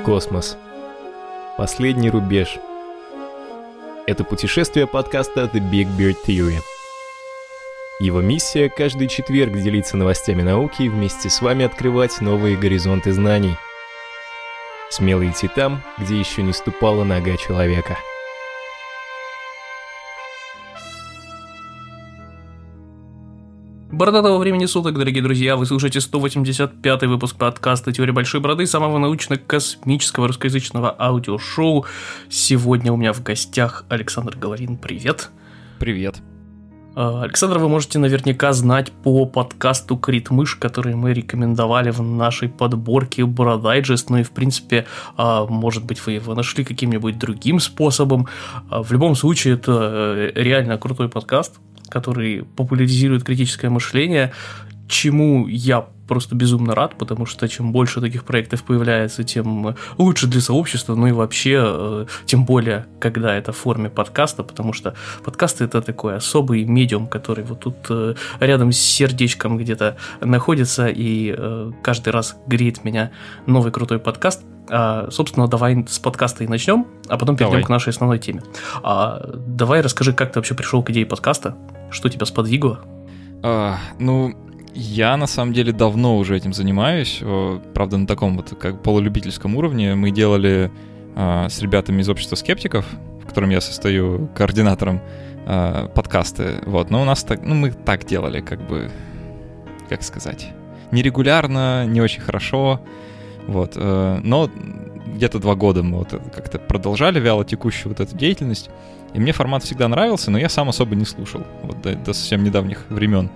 Космос. Последний рубеж. Это путешествие подкаста The Big Bird Theory. Его миссия – каждый четверг делиться новостями науки и вместе с вами открывать новые горизонты знаний. Смело идти там, где еще не ступала нога человека. Бородатого времени суток, дорогие друзья, вы слушаете 185-й выпуск подкаста «Теория большой бороды», самого научно-космического русскоязычного аудиошоу. Сегодня у меня в гостях Александр Говорин. Привет. Привет. Александра вы можете наверняка знать по подкасту «Крит-мышь», который мы рекомендовали в нашей подборке «Бородайджест», ну и в принципе, может быть, вы его нашли каким-нибудь другим способом. В любом случае, это реально крутой подкаст, который популяризирует критическое мышление, чему я просто безумно рад, потому что чем больше таких проектов появляется, тем лучше для сообщества, ну и вообще, тем более, когда это в форме подкаста, потому что подкасты — это такой особый медиум, который вот тут рядом с сердечком где-то находится, и каждый раз греет меня новый крутой подкаст. Собственно, давай с подкаста и начнем, а потом перейдем к нашей основной теме. Давай расскажи, как ты вообще пришел к идее подкаста, что тебя сподвигло? Я на самом деле давно уже этим занимаюсь, правда, на таком вот как полулюбительском уровне. Мы делали с ребятами из общества скептиков, в котором я состою координатором, подкасты, вот. Но у нас так, мы так делали, как сказать, нерегулярно, не очень хорошо. Вот, но где-то 2 года мы вот как-то продолжали вяло текущую вот эту деятельность, и мне формат всегда нравился, но я сам особо не слушал, вот до совсем недавних времен.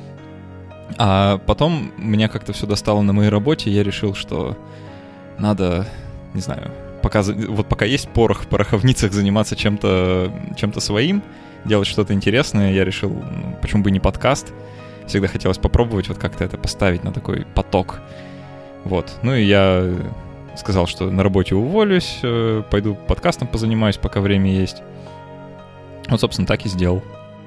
А потом меня как-то все достало на моей работе, и я решил, что надо, не знаю, пока есть порох в пороховницах, заниматься чем-то своим, делать что-то интересное. Я решил, почему бы не подкаст, всегда хотелось попробовать вот как-то это поставить на такой поток. Вот, ну и я сказал, что на работе уволюсь, пойду подкастом позанимаюсь, пока время есть. Вот, собственно, так и сделал.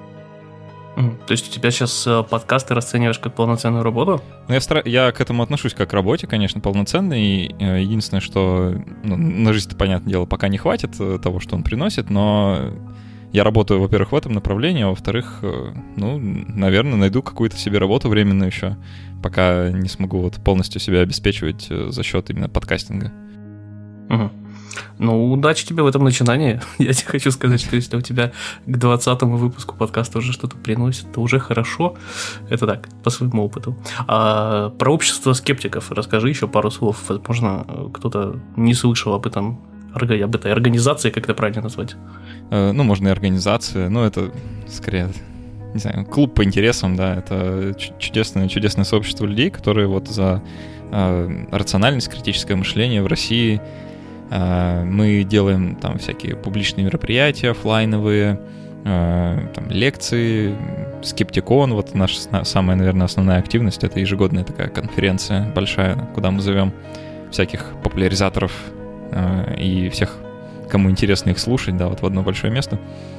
То есть у тебя сейчас подкасты расцениваешь как полноценную работу? Ну, я к этому отношусь как к работе, конечно, полноценной. Единственное, что на жизнь-то, понятное дело, пока не хватит того, что он приносит, но я работаю, во-первых, в этом направлении, а во-вторых, наверное, найду какую-то себе работу временную еще, пока не смогу вот полностью себя обеспечивать за счет именно подкастинга. Угу. Ну, удачи тебе в этом начинании. Я тебе хочу сказать, что если у тебя к 20-му выпуску подкаста уже что-то приносит, то уже хорошо. Это так, по своему опыту. А про общество скептиков расскажи еще пару слов. Возможно, кто-то не слышал об этой организации, как это правильно назвать. Можно и организация, но это скорее, не знаю, клуб по интересам, да, это чудесное сообщество людей, которые вот за рациональность, критическое мышление в России. Мы делаем там всякие публичные мероприятия офлайновые, там лекции, Скептикон, вот наша самая, наверное, основная активность, это ежегодная такая конференция большая, куда мы зовем всяких популяризаторов и всех, кому интересно их слушать, да, вот в одно большое место.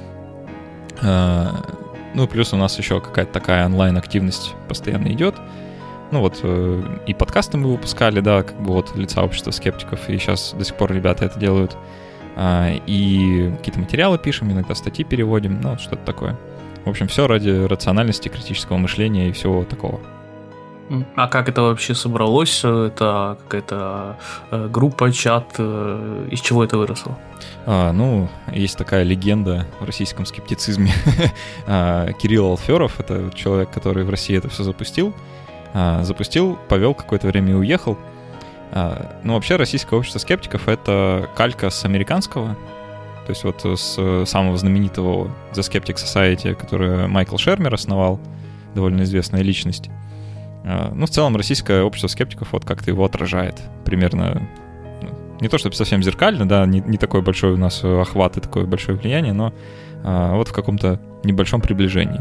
Плюс у нас еще какая-то такая онлайн-активность постоянно идет. И подкасты мы выпускали, да, от лица общества скептиков, и сейчас до сих пор ребята это делают. И какие-то материалы пишем, иногда статьи переводим, что-то такое. В общем, все ради рациональности, критического мышления и всего такого. А как это вообще собралось? Это какая-то группа, чат? Из чего это выросло? Есть такая легенда в российском скептицизме. Кирилл Алферов, это человек, который в России это все запустил, повел какое-то время и уехал. Вообще российское общество скептиков — это калька с американского, то есть вот с самого знаменитого The Skeptic Society, которое Майкл Шермер основал, довольно известная личность. В целом российское общество скептиков вот как-то его отражает примерно, не то чтобы совсем зеркально, да, не такой большой у нас охват и такое большое влияние, но вот в каком-то небольшом приближении.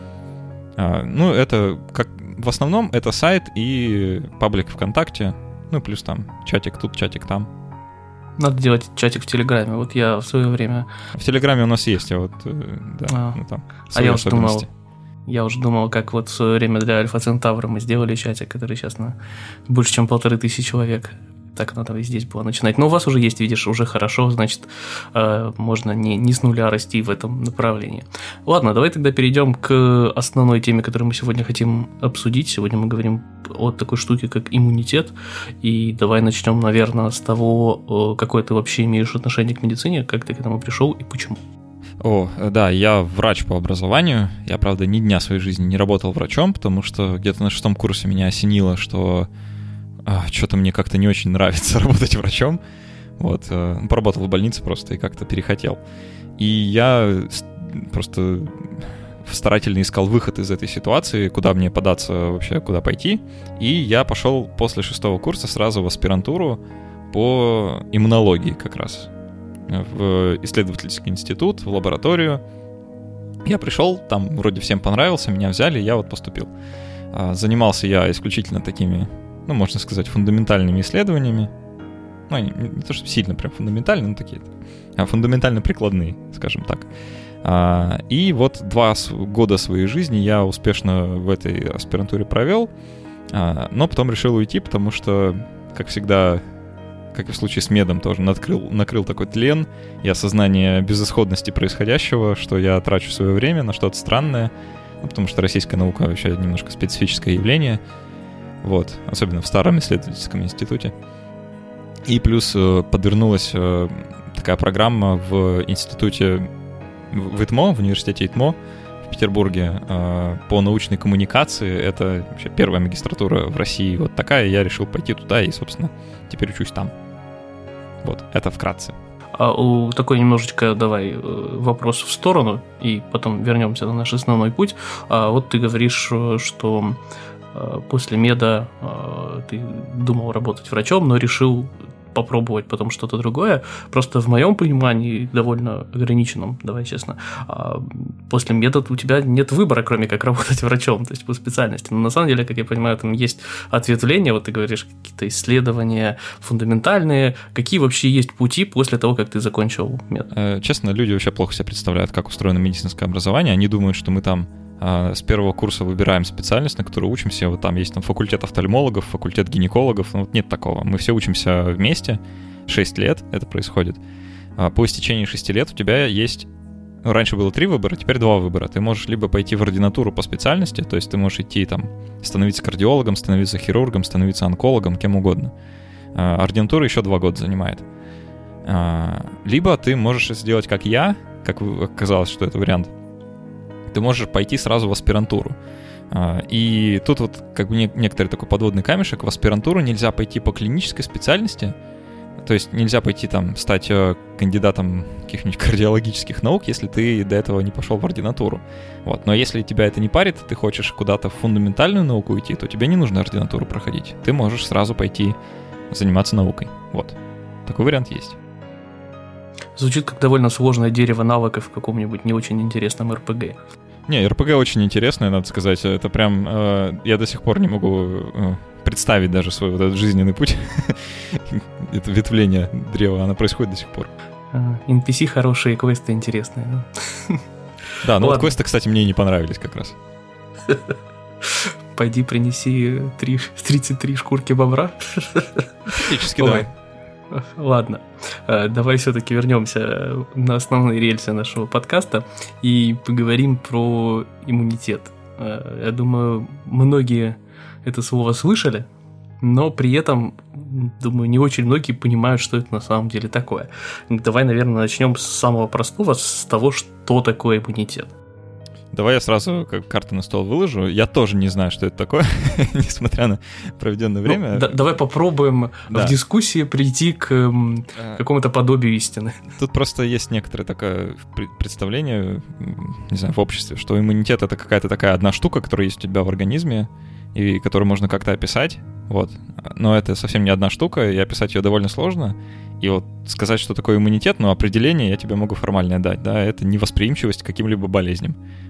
Это как в основном это сайт и паблик ВКонтакте, плюс там чатик тут, чатик там. Надо делать чатик в Телеграме, вот я в свое время... В Телеграме у нас есть, там свои особенности. Я уже думал, как вот в свое время для Альфа Центавра мы сделали чатик, который сейчас на больше, чем 1500 человек. Так надо и здесь было начинать. Но у вас уже есть, видишь, уже хорошо, значит, можно не с нуля расти в этом направлении. Ладно, давай тогда перейдем к основной теме, которую мы сегодня хотим обсудить. Сегодня мы говорим о такой штуке, как иммунитет. И давай начнем, наверное, с того, какое ты вообще имеешь отношение к медицине, как ты к этому пришел и почему. Да, я врач по образованию. Я, правда, ни дня своей жизни не работал врачом, потому что где-то на 6 курсе меня осенило, что что-то мне как-то не очень нравится работать врачом. Вот, поработал в больнице просто и как-то перехотел. И я просто старательно искал выход из этой ситуации, куда мне податься вообще, куда пойти. И я пошел после 6 курса сразу в аспирантуру по иммунологии как раз. В исследовательский институт, в лабораторию. Я пришел, там вроде всем понравился, меня взяли, я вот поступил. Занимался я исключительно такими, можно сказать, фундаментальными исследованиями. Не то, что сильно прям фундаментальные, но такие фундаментально-прикладные, скажем так. И вот 2 года своей жизни я успешно в этой аспирантуре провел, но потом решил уйти, потому что, как всегда, как и в случае с медом, тоже накрыл такой тлен и осознание безысходности происходящего, что я трачу свое время на что-то странное, потому что российская наука вообще немножко специфическое явление, вот, особенно в старом исследовательском институте. И плюс подвернулась такая программа в институте в ИТМО, в университете ИТМО в Петербурге по научной коммуникации. Это вообще первая магистратура в России вот такая. Я решил пойти туда и, собственно, теперь учусь там. Вот, это вкратце. Такой немножечко, давай, вопрос в сторону, и потом вернемся на наш основной путь. Вот ты говоришь, что после меда ты думал работать врачом, но решил попробовать потом что-то другое. Просто в моем понимании, довольно ограниченном, давай честно, после меда у тебя нет выбора, кроме как работать врачом, то есть по специальности. Но на самом деле, как я понимаю, там есть ответвления, вот ты говоришь, какие-то исследования фундаментальные. Какие вообще есть пути после того, как ты закончил мед? Честно, люди вообще плохо себе представляют, как устроено медицинское образование. Они думают, что мы там с первого курса выбираем специальность, на которую учимся. Вот там есть факультет офтальмологов, факультет гинекологов. Вот нет такого. Мы все учимся вместе. 6 лет это происходит. По истечении 6 лет у тебя есть... раньше было 3 выбора, теперь 2 выбора. Ты можешь либо пойти в ординатуру по специальности, то есть ты можешь идти там, становиться кардиологом, становиться хирургом, становиться онкологом, кем угодно. Ординатура еще 2 года занимает. Либо ты можешь сделать, как я, как оказалось, что это вариант. Ты можешь пойти сразу в аспирантуру. И тут вот как бы некоторый такой подводный камешек. В аспирантуру нельзя пойти по клинической специальности. То есть нельзя пойти там стать кандидатом каких-нибудь кардиологических наук, если ты до этого не пошел в ординатуру. Вот. Но если тебя это не парит, ты хочешь куда-то в фундаментальную науку уйти, то тебе не нужно ординатуру проходить. Ты можешь сразу пойти заниматься наукой. Вот. Такой вариант есть. Звучит как довольно сложное дерево навыков в каком-нибудь не очень интересном РПГ. Не, РПГ очень интересное, надо сказать. Это прям... я до сих пор не могу представить даже свой вот этот жизненный путь. Это ветвление древа, оно происходит до сих пор. NPC хорошие, квесты интересные. Да, но вот квесты, кстати, мне и не понравились как раз. Пойди принеси 33 шкурки бобра. Практически, да. Ладно, давай все-таки вернемся на основные рельсы нашего подкаста и поговорим про иммунитет. Я думаю, многие это слово слышали, но при этом, думаю, не очень многие понимают, что это на самом деле такое. Давай, наверное, начнем с самого простого, с того, что такое иммунитет. Давай я сразу как карты на стол выложу. Я тоже не знаю, что это такое, несмотря на проведенное время. Давай попробуем в дискуссии прийти к какому-то подобию истины. Тут просто есть некоторое такое представление, не знаю, в обществе, что иммунитет — это какая-то такая одна штука, которая есть у тебя в организме, и которую можно как-то описать. Вот. Но это совсем не одна штука, и описать ее довольно сложно. И вот сказать, что такое иммунитет, определение я тебе могу формальное дать, да, это невосприимчивость к каким-либо болезням.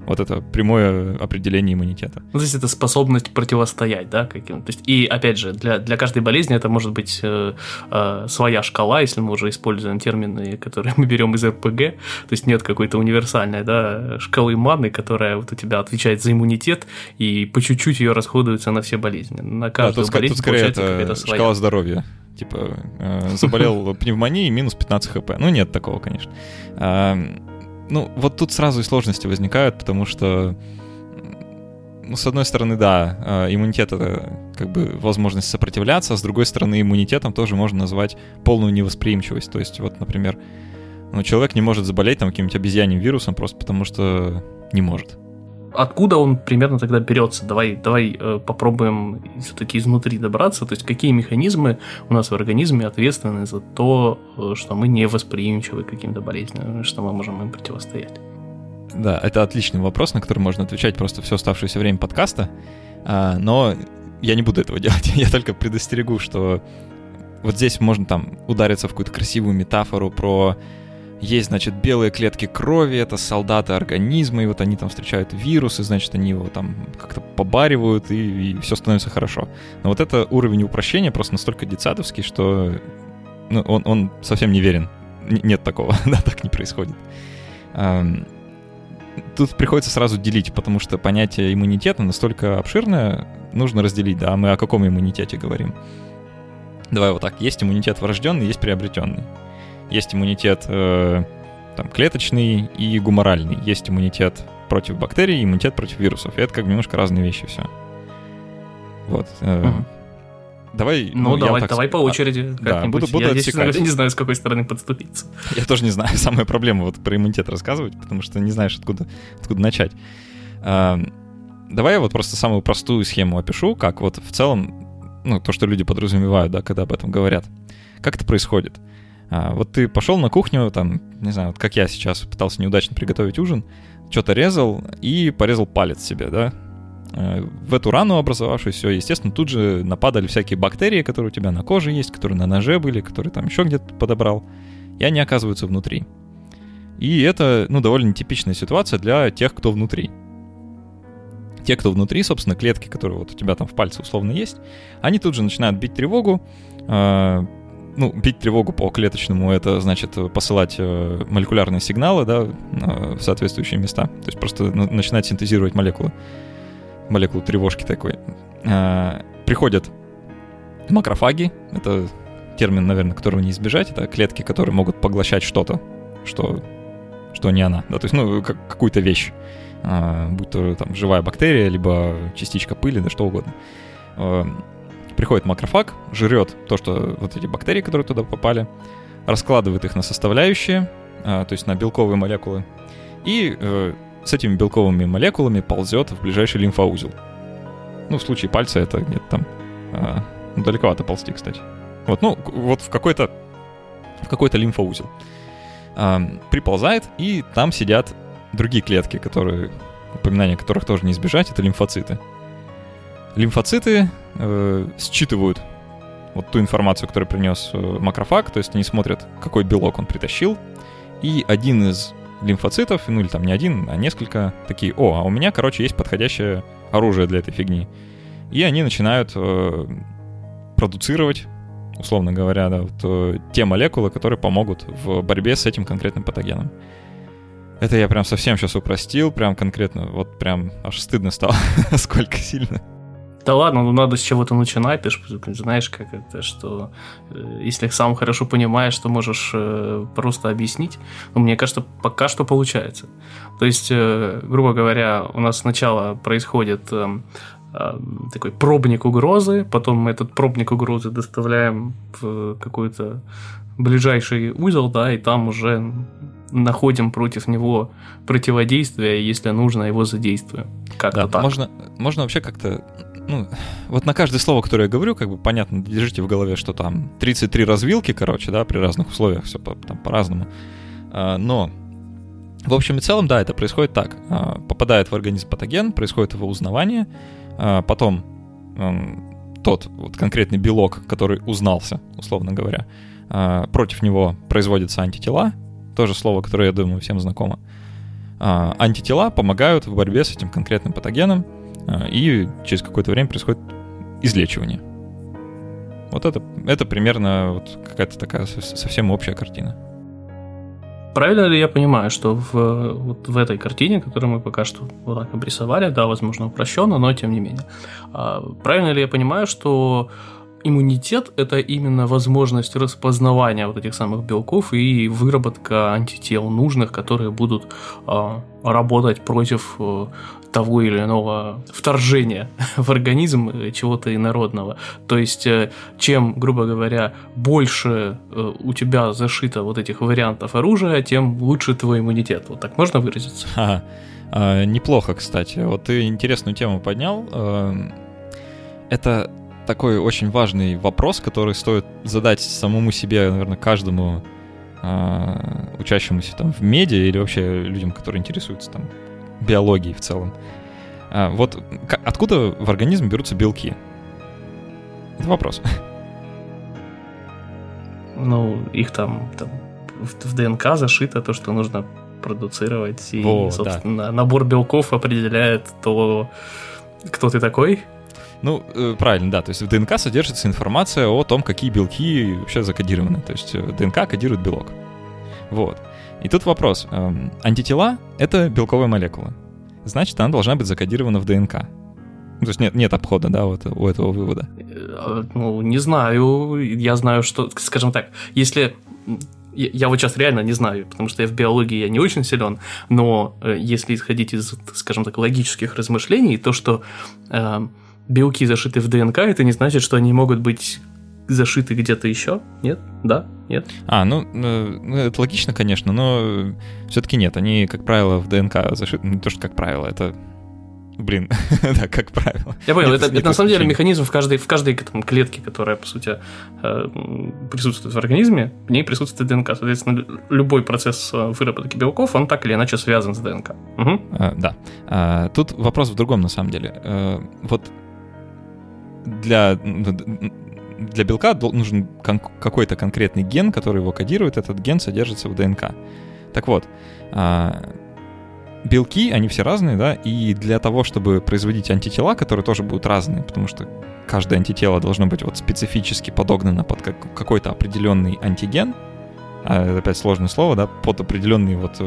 Вот это прямое определение иммунитета. Ну, то есть это способность противостоять, да, каким-то. То есть, и опять же, для каждой болезни это может быть своя шкала, если мы уже используем термины, которые мы берем из РПГ. То есть нет какой-то универсальной, да, шкалы маны, которая вот у тебя отвечает за иммунитет, и по чуть-чуть ее расходуется на все болезни. На каждую болезнь получается какая-то своя. Шкала здоровья. Типа, заболел пневмонией, минус 15 хп. Ну, нет такого, конечно. Ну, вот тут сразу и сложности возникают, потому что, ну, с одной стороны, да, иммунитет — это как бы возможность сопротивляться, а с другой стороны, иммунитетом тоже можно назвать полную невосприимчивость. То есть, вот, например, ну, человек не может заболеть там каким-нибудь обезьяньим вирусом просто потому, что не может. Откуда он примерно тогда берется? Давай попробуем все-таки изнутри добраться. То есть какие механизмы у нас в организме ответственны за то, что мы не восприимчивы к каким-то болезням, что мы можем им противостоять? Да, это отличный вопрос, на который можно отвечать просто все оставшееся время подкаста, но я не буду этого делать. Я только предостерегу, что вот здесь можно там удариться в какую-то красивую метафору про... Есть, значит, белые клетки крови, это солдаты организма, и вот они там встречают вирусы, значит, они его там как-то побаривают, и все становится хорошо. Но вот это уровень упрощения просто настолько детсадовский, что ну, он совсем не верен. Нет такого, да, так не происходит. Тут приходится сразу делить, потому что понятие иммунитета настолько обширное, нужно разделить, да, мы о каком иммунитете говорим. Давай вот так, есть иммунитет врожденный, есть приобретенный. Есть иммунитет там, клеточный и гуморальный. Есть иммунитет против бактерий, иммунитет против вирусов. И это как бы немножко разные вещи все. Вот. Давай... давай по очереди. Да, буду я отсекать. Не знаю, с какой стороны подступиться. Я тоже не знаю. Самая проблема вот про иммунитет рассказывать, потому что не знаешь, откуда начать. Давай я вот просто самую простую схему опишу, как вот в целом, ну, то, что люди подразумевают, да, когда об этом говорят. Как это происходит? Вот ты пошел на кухню, там, не знаю, вот как я сейчас пытался неудачно приготовить ужин, что-то резал и порезал палец себе, да. В эту рану образовавшуюся, естественно, тут же нападали всякие бактерии, которые у тебя на коже есть, которые на ноже были, которые там еще где-то подобрал, и они оказываются внутри. И это, ну, довольно типичная ситуация для тех, кто внутри. Те, кто внутри, собственно, клетки, которые вот у тебя там в пальце условно есть, они тут же начинают бить тревогу. Ну, бить тревогу по клеточному — это значит посылать молекулярные сигналы, да, в соответствующие места. То есть просто начинать синтезировать молекулу тревожки такой. Приходят макрофаги, это термин, наверное, которого не избежать, это клетки, которые могут поглощать что-то, что не она, да, то есть, ну, какую-то вещь, будь то там живая бактерия, либо частичка пыли, да что угодно. Приходит макрофаг, жрет то, что вот эти бактерии, которые туда попали, раскладывает их на составляющие, то есть на белковые молекулы, и с этими белковыми молекулами ползет в ближайший лимфоузел. Ну, в случае пальца это где-то там далековато ползти, кстати. Вот, ну, вот в какой-то лимфоузел. Приползает, и там сидят другие клетки, упоминание которых тоже не избежать, это лимфоциты. Лимфоциты считывают вот ту информацию, которую принес макрофаг, то есть они смотрят, какой белок он притащил, и один из лимфоцитов, ну или там не один, а несколько, такие: а у меня, короче, есть подходящее оружие для этой фигни. И они начинают продуцировать, условно говоря, да, вот, те молекулы, которые помогут в борьбе с этим конкретным патогеном. Это я прям совсем сейчас упростил, прям конкретно, вот прям аж стыдно стало, сколько сильно. Да ладно, ну надо с чего-то начинать, ты же знаешь, как это, что если сам хорошо понимаешь, то можешь просто объяснить. Но мне кажется, пока что получается. То есть, грубо говоря, у нас сначала происходит такой пробник угрозы, потом мы этот пробник угрозы доставляем в какой-то ближайший узел, да, и там уже находим против него противодействие, и если нужно, его задействуем. Как-то да, так. Можно вообще как-то... Ну, вот на каждое слово, которое я говорю, как бы понятно, держите в голове, что там 33 развилки, короче, да, при разных условиях, все там по-разному. Но, в общем и целом, да, это происходит так. Попадает в организм патоген, происходит его узнавание, потом тот вот конкретный белок, который узнался, условно говоря, против него производятся антитела, тоже слово, которое, я думаю, всем знакомо. антитела помогают в борьбе с этим конкретным патогеном, и через какое-то время происходит излечивание. Вот это примерно вот какая-то такая совсем общая картина. Правильно ли я понимаю, что вот в этой картине, которую мы пока что вот так обрисовали, да, возможно, упрощенно, но тем не менее, правильно ли я понимаю, что иммунитет – это именно возможность распознавания вот этих самых белков и выработка антител нужных, которые будут работать против того или иного вторжения в организм чего-то инородного. То есть, чем, грубо говоря, больше у тебя зашито вот этих вариантов оружия, тем лучше твой иммунитет. Вот так можно выразиться? Неплохо, кстати. Вот ты интересную тему поднял. Это такой очень важный вопрос, который стоит задать самому себе, наверное, каждому учащемуся там в меди или вообще людям, которые интересуются там биологией в целом. Вот откуда в организме берутся белки? Это вопрос. Ну, их там в ДНК зашито то, что нужно продуцировать, и, собственно, набор белков определяет то, кто ты такой. Ну, правильно, да. То есть в ДНК содержится информация о том, какие белки вообще закодированы. То есть ДНК кодирует белок. Вот. И тут вопрос. Антитела — это белковая молекула. Значит, она должна быть закодирована в ДНК. То есть нет обхода, да, вот у этого вывода. Ну, не знаю. Я знаю, что, скажем так, если... Я вот сейчас реально не знаю, потому что в биологии я не очень силен, но если исходить из, скажем так, логических размышлений, то, что белки зашиты в ДНК, это не значит, что они могут быть зашиты где-то еще? Нет? Да? Нет? Это логично, конечно, но все-таки нет. Они, как правило, в ДНК зашиты. Не то, что как правило, это... да, как правило. Я понял, это на самом деле механизм в каждой там, клетке, которая, по сути, присутствует в организме, в ней присутствует ДНК. Соответственно, любой процесс выработки белков, он так или иначе связан с ДНК. Угу. Да. Тут вопрос в другом, на самом деле. Вот для белка нужен какой-то конкретный ген, который его кодирует, этот ген содержится в ДНК. Так вот, белки, они все разные, да, и для того, чтобы производить антитела, которые тоже будут разные, потому что каждое антитело должно быть вот специфически подогнано под какой-то определенный антиген, это опять сложное слово, да, под определенный вот,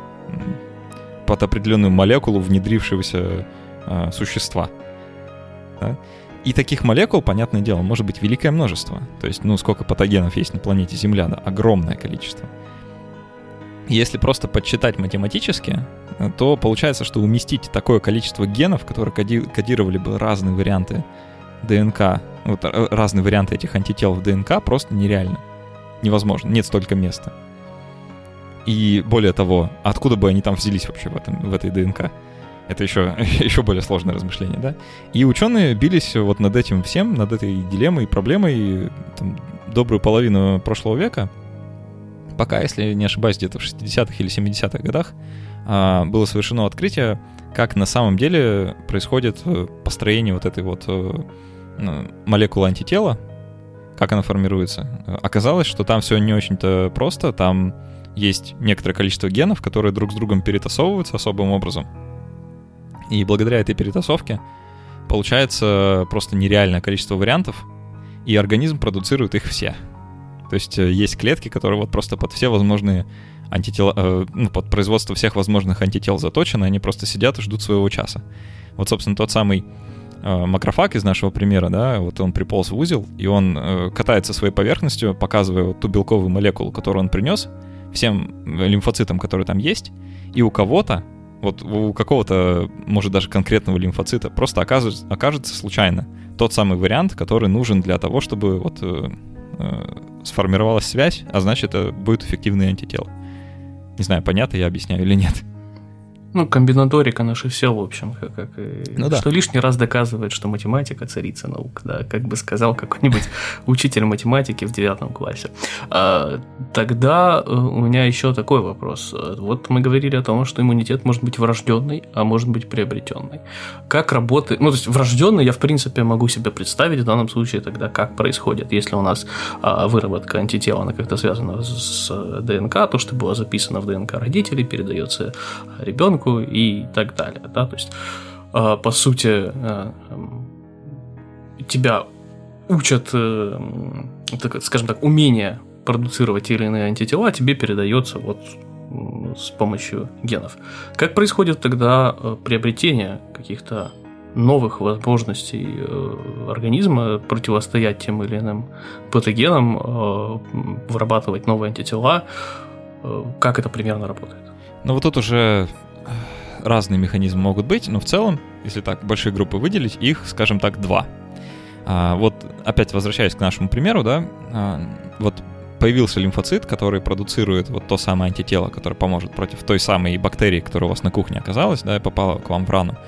под определенную молекулу внедрившегося существа, да? И таких молекул, понятное дело, может быть великое множество. То есть, сколько патогенов есть на планете Земля, да, огромное количество. Если просто подсчитать математически, то получается, что уместить такое количество генов, которые кодировали бы разные варианты ДНК, вот разные варианты этих антител в ДНК, просто нереально. Невозможно, нет столько места. И более того, откуда бы они там взялись вообще в этой ДНК? Это еще более сложное размышление, да? И ученые бились вот над этим всем, над этой дилеммой и проблемой там, добрую половину прошлого века, пока, если не ошибаюсь, где-то в 60-х или 70-х годах было совершено открытие, как на самом деле происходит построение вот этой вот молекулы антитела, как она формируется. Оказалось, что там все не очень-то просто, там есть некоторое количество генов, которые друг с другом перетасовываются особым образом. И благодаря этой перетасовке получается просто нереальное количество вариантов, и организм продуцирует их все. То есть есть клетки, которые вот просто под все возможные антитела, под производство всех возможных антител заточены, они просто сидят и ждут своего часа. Вот, собственно, тот самый макрофаг из нашего примера, да, вот он приполз в узел, и он катается своей поверхностью, показывая вот ту белковую молекулу, которую он принес, всем лимфоцитам, которые там есть, и у кого-то, вот у какого-то, может, даже конкретного лимфоцита просто окажется случайно тот самый вариант, который нужен для того, чтобы вот сформировалась связь, а значит, это будет эффективное антитело. Не знаю, понятно я объясняю или нет. комбинаторика наше все, в общем, да. Что лишний раз доказывает, что математика царица наук, да, как бы сказал какой-нибудь учитель математики в 9 классе. Тогда у меня еще такой вопрос. Вот мы говорили о том, что иммунитет может быть врожденный, а может быть приобретенный. Как работает, то есть врожденный я, в принципе, могу себе представить в данном случае тогда, как происходит, если у нас выработка антитела, она как-то связана с ДНК, то, что было записано в ДНК родителей, передается ребенку и так далее, да, то есть, по сути, тебя учат, скажем так, умение продуцировать те или иные антитела, тебе передается вот с помощью генов. Как происходит тогда приобретение каких-то новых возможностей организма противостоять тем или иным патогенам, вырабатывать новые антитела? Как это примерно работает? Вот тут уже разные механизмы могут быть, но в целом, если так большие группы выделить, их, скажем так, 2. Вот опять возвращаясь к нашему примеру, да, вот появился лимфоцит, который продуцирует вот то самое антитело, которое поможет против той самой бактерии, которая у вас на кухне оказалась, да, и попала к вам в рану.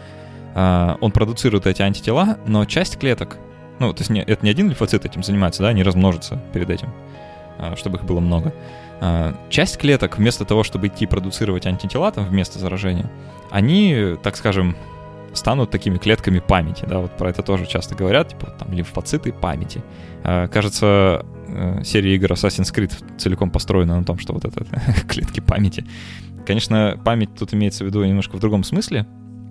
Он продуцирует эти антитела, но часть клеток, то есть это не один лимфоцит этим занимается, да, они размножатся перед этим, чтобы их было много. Часть клеток, вместо того, чтобы идти продуцировать антитела там вместо заражения, они, так скажем, станут такими клетками памяти, да, вот про это тоже часто говорят, типа там лимфоциты памяти. Кажется, серия игр Assassin's Creed целиком построена на том, что вот это клетки памяти. Конечно, память тут имеется в виду немножко в другом смысле.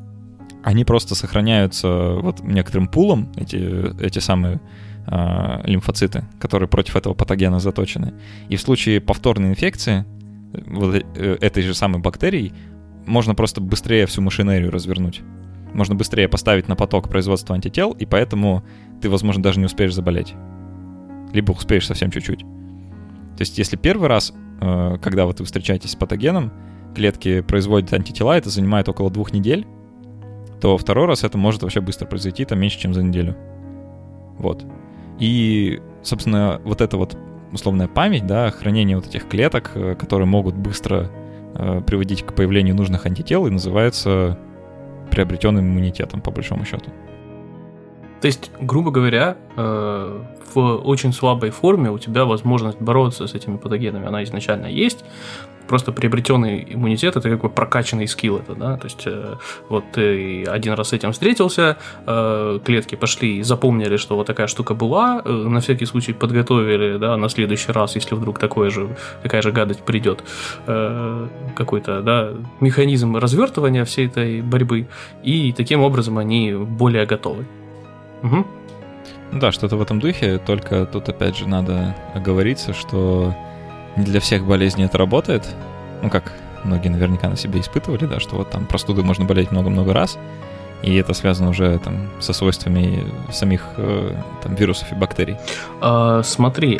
Они просто сохраняются вот некоторым пулом, эти самые лимфоциты, которые против этого патогена заточены. И в случае повторной инфекции вот этой же самой бактерией можно просто быстрее всю машинерию развернуть. Можно быстрее поставить на поток производства антител, и поэтому ты, возможно, даже не успеешь заболеть. Либо успеешь совсем чуть-чуть. То есть если первый раз, когда вот вы встречаетесь с патогеном, клетки производят антитела, это занимает около 2 недель, то второй раз это может вообще быстро произойти, там меньше, чем за неделю. Вот. И, собственно, вот эта вот условная память, да, хранение вот этих клеток, которые могут быстро приводить к появлению нужных антител, и называется приобретенным иммунитетом, по большому счету. То есть, грубо говоря, в очень слабой форме у тебя возможность бороться с этими патогенами, она изначально есть. Просто приобретенный иммунитет — это какой прокачанный скилл, это, да, то есть вот ты один раз с этим встретился, клетки пошли и запомнили, что вот такая штука была, на всякий случай подготовили, да, на следующий раз, если вдруг такая же гадость придет, какой-то, да, механизм развертывания всей этой борьбы, и таким образом они более готовы. Угу. Да, что-то в этом духе, только тут опять же надо оговориться, что не для всех болезней это работает. Как многие наверняка на себе испытывали, да, что вот там простудой можно болеть много-много раз, и это связано уже там со свойствами самих там вирусов и бактерий. Смотри,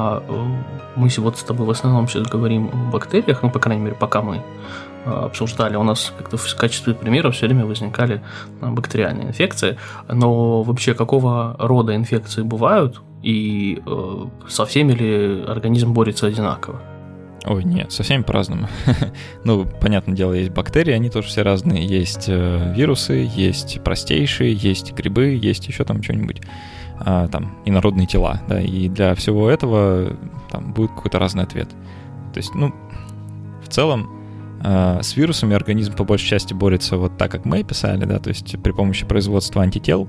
мы вот с тобой в основном сейчас говорим о бактериях, по крайней мере, пока мы обсуждали, у нас как-то в качестве примера все время возникали бактериальные инфекции, но вообще какого рода инфекции бывают, и со всеми ли организм борется одинаково? Ой, нет, со всеми по-разному. Понятное дело, есть бактерии, они тоже все разные. Есть вирусы, есть простейшие, есть грибы, есть еще там что-нибудь, там, инородные тела, да, и для всего этого там будет какой-то разный ответ. То есть, в целом, с вирусами организм по большей части борется вот так, как мы описали, да, то есть при помощи производства антител.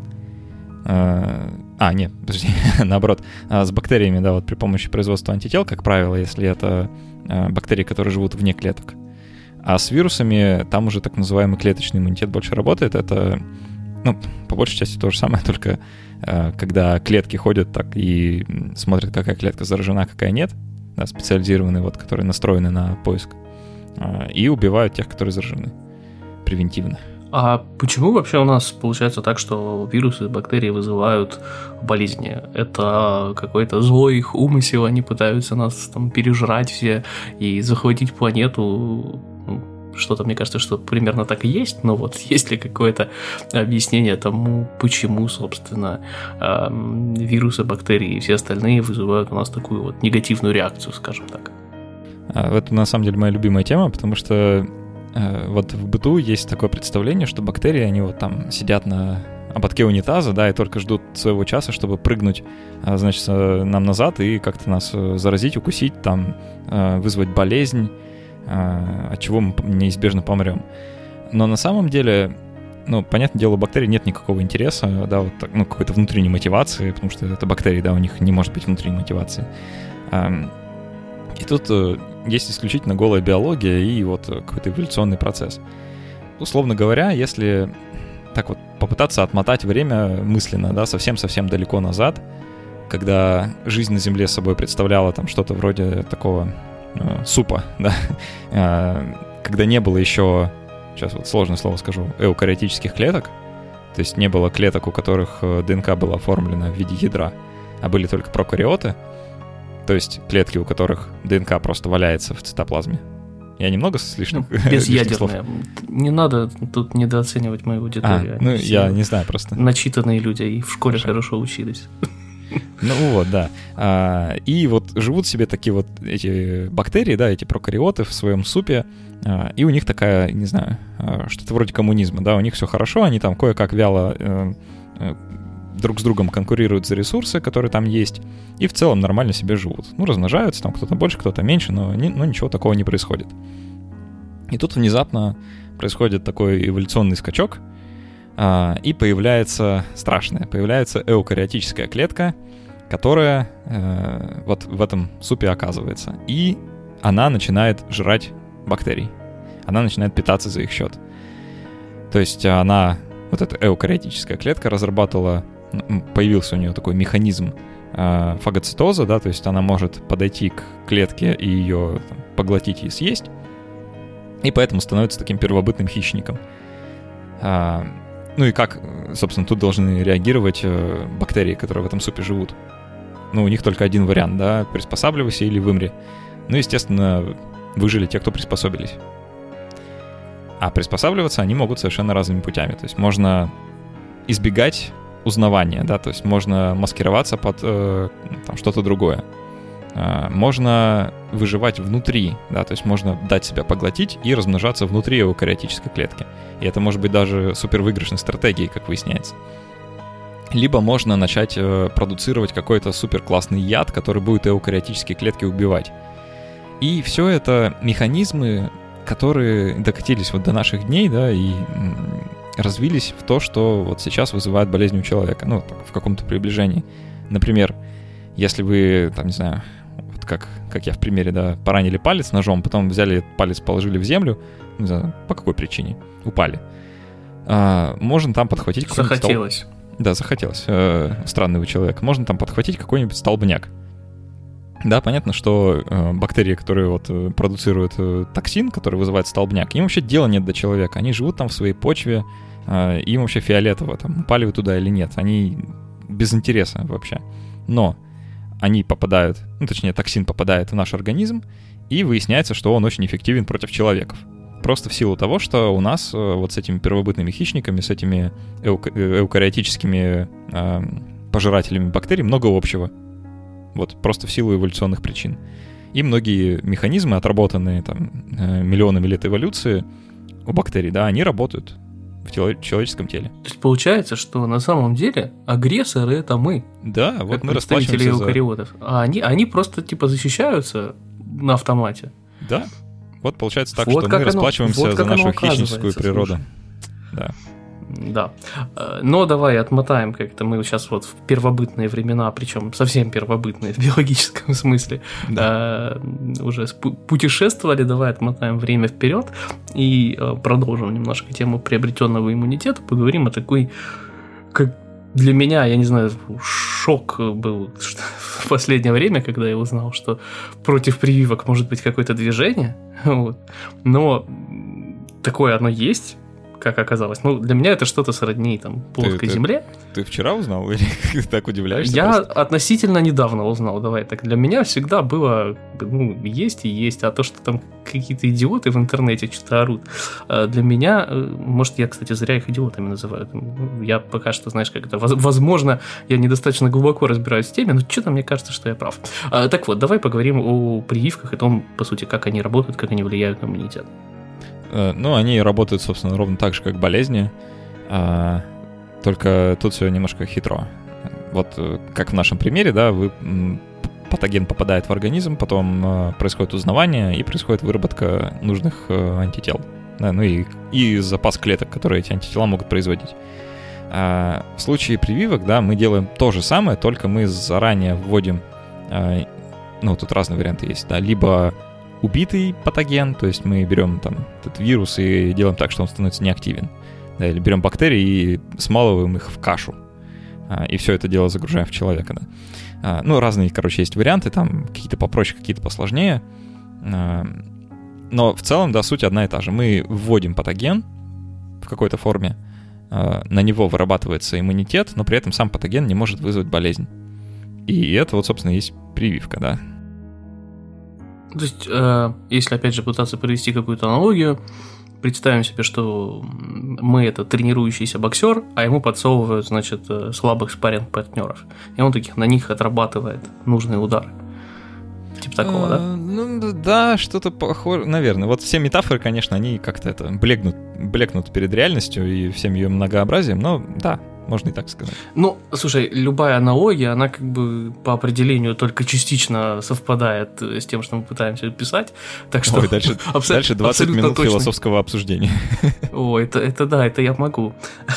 Нет, подожди, наоборот, с бактериями, да, вот при помощи производства антител, как правило, если это бактерии, которые живут вне клеток. А с вирусами там уже так называемый клеточный иммунитет больше работает. Это, по большей части то же самое, только когда клетки ходят так и смотрят, какая клетка заражена, какая нет, да, специализированные, вот, которые настроены на поиск, и убивают тех, которые заражены превентивно. А почему вообще у нас получается так, что вирусы и бактерии вызывают болезни? Это какой-то злой их умысел, они пытаются нас там пережрать все и захватить планету? Что-то, мне кажется, что примерно так и есть, но вот есть ли какое-то объяснение тому, почему, собственно, вирусы, бактерии и все остальные вызывают у нас такую вот негативную реакцию, скажем так? Это на самом деле моя любимая тема, потому что вот в быту есть такое представление, что бактерии, они вот там сидят на ободке унитаза, да, и только ждут своего часа, чтобы прыгнуть, значит, нам назад и как-то нас заразить, укусить, там, вызвать болезнь, от чего мы неизбежно помрем. Но на самом деле, ну, понятное дело, у бактерий нет никакого интереса, да, вот так, ну, какой-то внутренней мотивации, потому что это бактерии, да, у них не может быть внутренней мотивации. И тут есть исключительно голая биология и вот какой-то эволюционный процесс. Условно говоря, если так вот попытаться отмотать время мысленно, да, совсем-совсем далеко назад, когда жизнь на Земле собой представляла там что-то вроде такого супа, да, когда не было еще, сейчас вот сложное слово скажу, эукариотических клеток, то есть не было клеток, у которых ДНК была оформлена в виде ядра, а были только прокариоты, то есть клетки, у которых ДНК просто валяется в цитоплазме. Я немного слишком... Безъядерная. Не надо тут недооценивать мою аудиторию. Ну, я не знаю просто. Начитанные люди и в школе хорошо учились. Ну вот, да. И вот живут себе такие вот эти бактерии, да, эти прокариоты в своем супе, и у них такая, не знаю, что-то вроде коммунизма, да, у них все хорошо, они там кое-как вяло друг с другом конкурируют за ресурсы, которые там есть, и в целом нормально себе живут. Ну, размножаются, там кто-то больше, кто-то меньше, но ничего такого не происходит. И тут внезапно происходит такой эволюционный скачок, и появляется страшное, появляется эукариотическая клетка, которая вот в этом супе оказывается. И она начинает жрать бактерий. Она начинает питаться за их счет. То есть она, вот эта эукариотическая клетка, разрабатывала, появился у нее такой механизм фагоцитоза, да, то есть она может подойти к клетке и ее там поглотить и съесть, и поэтому становится таким первобытным хищником. Ну и как, собственно, тут должны реагировать бактерии, которые в этом супе живут? Ну, у них только один вариант, да, приспосабливайся или вымри. Ну, естественно, выжили те, кто приспособились. А приспосабливаться они могут совершенно разными путями. То есть можно избегать узнавания, да, то есть можно маскироваться под там, что-то другое. Можно выживать внутри, да, то есть можно дать себя поглотить и размножаться внутри эукариотической клетки. И это может быть даже супервыигрышной стратегией, как выясняется. Либо можно начать продуцировать какой-то суперклассный яд, который будет эукариотические клетки убивать. И все это механизмы, которые докатились вот до наших дней, да, и развились в то, что вот сейчас вызывает болезнь у человека, ну, в каком-то приближении. Например, если вы, там, не знаю, вот как я в примере, да, поранили палец ножом, потом взяли этот палец, положили в землю, не знаю, по какой причине, упали. Можно там подхватить какой-нибудь захотелось. Да, захотелось. Странный вы человек. Можно там подхватить какой-нибудь столбняк. Да, понятно, что бактерии, которые вот продуцируют токсин, который вызывает столбняк, им вообще дела нет до человека. Они живут там в своей почве, им вообще фиолетово, там, упали вы туда или нет. Они без интереса вообще. Но они попадают, ну, точнее, токсин попадает в наш организм, и выясняется, что он очень эффективен против человеков. Просто в силу того, что у нас вот с этими первобытными хищниками, с этими эукариотическими пожирателями бактерий много общего. Вот, просто в силу эволюционных причин. И многие механизмы, отработанные там миллионами лет эволюции у бактерий, да, они работают в человеческом теле. То есть получается, что на самом деле агрессоры — это мы. Да, вот как мы представители расплачиваемся эукариотов. А они просто типа защищаются на автомате. Да. Вот получается так, вот что мы расплачиваемся за нашу хищническую природу. Да. Да. Но давай отмотаем как-то. Мы сейчас вот в первобытные времена, причем совсем первобытные в биологическом смысле, да. Уже путешествовали. Давай отмотаем время вперед и продолжим немножко тему приобретенного иммунитета. Поговорим о такой, как для меня, я не знаю, шок был в последнее время, когда я узнал, что против прививок может быть какое-то движение. Вот. Но такое оно есть, как оказалось. Ну, для меня это что-то сродни там плоской земле. Ты вчера узнал или ты так удивляешься? Я просто? Относительно недавно узнал, давай так. Для меня всегда было, ну, есть и есть, а то, что там какие-то идиоты в интернете что-то орут, для меня, может, я, кстати, зря их идиотами называю. Я пока что, знаешь, как это, возможно, я недостаточно глубоко разбираюсь в теме, но что-то мне кажется, что я прав. Так вот, давай поговорим о прививках и том, по сути, как они работают, как они влияют на иммунитет. Ну, они работают, собственно, ровно так же, как болезни, только тут все немножко хитро. Вот как в нашем примере, да, патоген попадает в организм, потом происходит узнавание и происходит выработка нужных антител. Да, ну и запас клеток, которые эти антитела могут производить. В случае прививок, да, мы делаем то же самое, только мы заранее вводим, ну, тут разные варианты есть, да, либо убитый патоген, то есть мы берем там этот вирус и делаем так, что он становится неактивен, да, или берем бактерии и смалываем их в кашу, и все это дело загружаем в человека, да. Ну, разные, короче, есть варианты, там какие-то попроще, какие-то посложнее, но в целом, да, суть одна и та же. Мы вводим патоген в какой-то форме, на него вырабатывается иммунитет, но при этом сам патоген не может вызвать болезнь. И это вот, собственно, есть прививка, да. То есть, если, опять же, пытаться привести какую-то аналогию, представим себе, что мы это тренирующийся боксер, а ему подсовывают, значит, слабых спарринг-партнеров, и он таких на них отрабатывает нужные удары. Типа такого, да? Ну, да, что-то похоже, наверное. Вот все метафоры, конечно, они как-то это блекнут перед реальностью и всем ее многообразием, но да, можно и так сказать. Ну, слушай, любая аналогия, она как бы по определению только частично совпадает с тем, что мы пытаемся писать. Так что ой, дальше 20 минут точно. Философского обсуждения. О, это да, это я могу.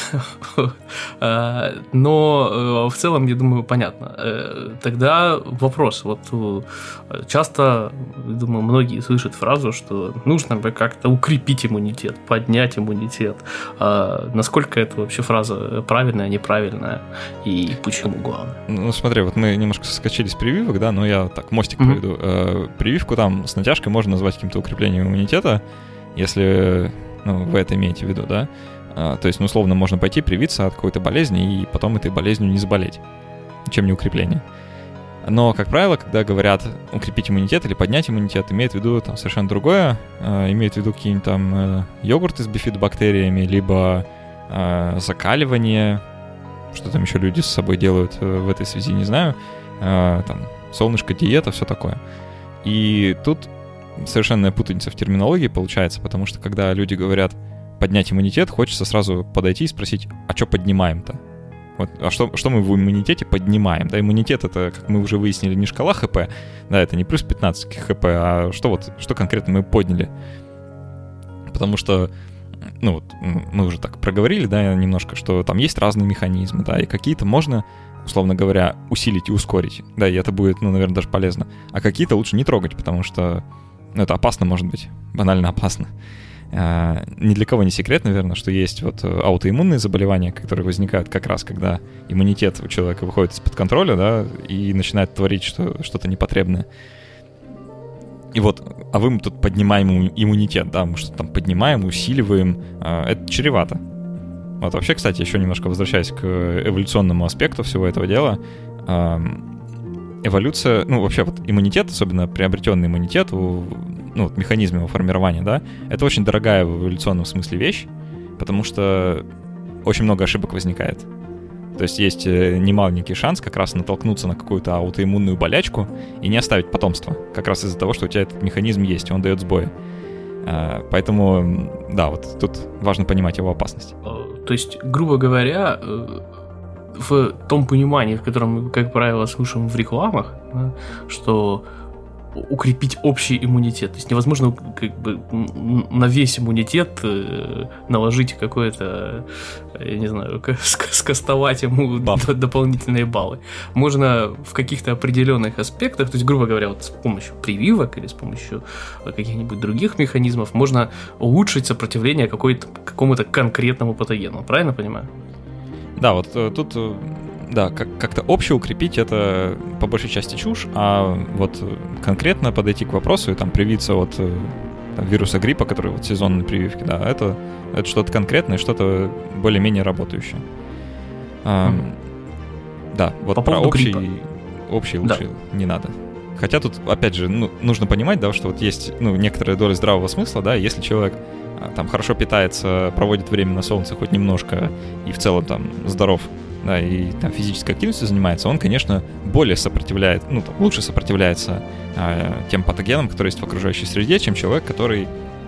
Но в целом, я думаю, понятно. Тогда вопрос. Вот часто, думаю, многие слышат фразу, что нужно бы как-то укрепить иммунитет, поднять иммунитет. Насколько это вообще фраза правильная, неправильная и почему главное? Ну, смотри, вот мы немножко соскочили с прививок, да, но я так мостик проведу. Прививку там с натяжкой можно назвать каким-то укреплением иммунитета, если, ну, вы это имеете в виду, да. То есть, ну, условно, можно пойти привиться от какой-то болезни и потом этой болезнью не заболеть. Чем не укрепление. Но, как правило, когда говорят укрепить иммунитет или поднять иммунитет, имеют в виду там совершенно другое. Имеют в виду какие-нибудь там йогурты с бифидобактериями, либо закаливание, что там еще люди с собой делают в этой связи, не знаю. Там солнышко, диета, все такое. И тут совершенная путаница в терминологии получается, потому что когда люди говорят поднять иммунитет, хочется сразу подойти и спросить, а что поднимаем-то? Вот, а что мы в иммунитете поднимаем? Да, иммунитет — это, как мы уже выяснили, не шкала ХП, да, это не плюс 15 ХП, а что конкретно мы подняли? Потому что, ну вот, мы уже так проговорили, да, немножко, что там есть разные механизмы, да, и какие-то можно, условно говоря, усилить и ускорить, да, и это будет, ну, наверное, даже полезно, а какие-то лучше не трогать, потому что, ну, это опасно, может быть, банально опасно. Ни для кого не секрет, наверное, что есть вот аутоиммунные заболевания, которые возникают как раз, когда иммунитет у человека выходит из-под контроля, да, и начинает творить что-то непотребное. И вот, а мы тут поднимаем иммунитет, да, мы что-то там поднимаем, усиливаем, это чревато. Вот вообще, кстати, еще немножко возвращаясь к эволюционному аспекту всего этого дела, эволюция, ну, вообще вот иммунитет, особенно приобретенный иммунитет, ну, вот механизм его формирования, да, это очень дорогая в эволюционном смысле вещь, потому что очень много ошибок возникает. То есть есть немаленький шанс как раз натолкнуться на какую-то аутоиммунную болячку и не оставить потомство, как раз из-за того, что у тебя этот механизм есть, и он дает сбои. Поэтому, да, вот тут важно понимать его опасность. То есть, грубо говоря, в том понимании, в котором мы, как правило, слышим в рекламах, да, что укрепить общий иммунитет. То есть невозможно как бы на весь иммунитет наложить какое-то, я не знаю, скастовать ему дополнительные баллы. Можно в каких-то определенных аспектах, то есть, грубо говоря, вот с помощью прививок или с помощью каких-нибудь других механизмов можно улучшить сопротивление какому-то конкретному патогену. Правильно понимаю? Да, вот тут... Да, как-то общеукрепить — это по большей части чушь, а вот конкретно подойти к вопросу и там привиться от там, вируса гриппа, который вот сезонные прививки, да, это что-то конкретное, что-то более-менее работающее. Да, вот по про общий лучше да. Не надо. Хотя тут, опять же, нужно понимать, да, что вот есть некоторая доля здравого смысла, да, если человек там хорошо питается, проводит время на солнце хоть немножко и в целом там здоров, да, и там физической активностью занимается, он, конечно, более сопротивляет, лучше сопротивляется тем патогенам, которые есть в окружающей среде, чем человек, который